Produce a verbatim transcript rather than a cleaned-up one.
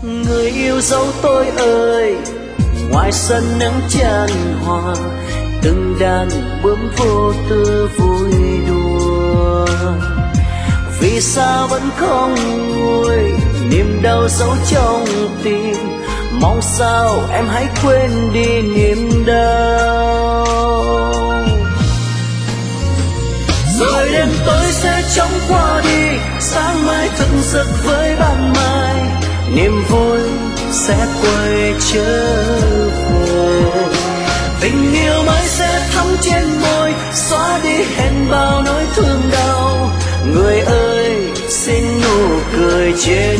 Người yêu dấu tôi ơi, ngoài sân nắng chan hòa, từng đàn bướm vô tư vui đùa. Vì sao vẫn không nguôi niềm đau dấu trong tim, mong sao em hãy quên đi niềm đau. Rồi đêm tối sẽ chóng qua đi, sáng mai thức giấc với ban mai, niềm vui sẽ quay trở về. Tình yêu mới sẽ thắm trên môi, xóa đi hết bao nỗi thương đau. Người ơi xin nụ cười trên